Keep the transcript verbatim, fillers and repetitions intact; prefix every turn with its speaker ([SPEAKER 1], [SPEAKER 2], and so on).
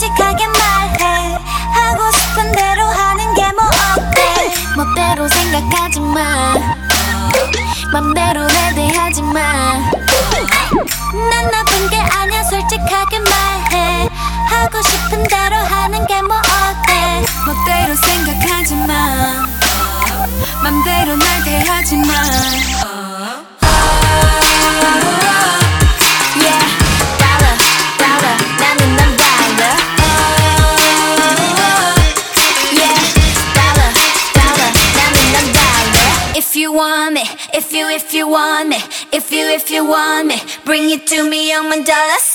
[SPEAKER 1] 솔직하게 말해. 하고 싶은 대로 하는 게 뭐 어때. 멋대로 생각하지 마. 맘대로 내 대하지 마. 난 나쁜 게 아니야 솔직하게 말해. 하고 싶은 대로 하는 게 뭐 어때.
[SPEAKER 2] 멋대로 생각하지 마. 맘대로 날 대하지 마.
[SPEAKER 1] Yeah, 달라, 달라. 나는 난 달라. Yeah, 달라, 달라. 나는 난 달라. If you want me, if you, if you want me, if you, if you want me, bring it to me, 영만 달라.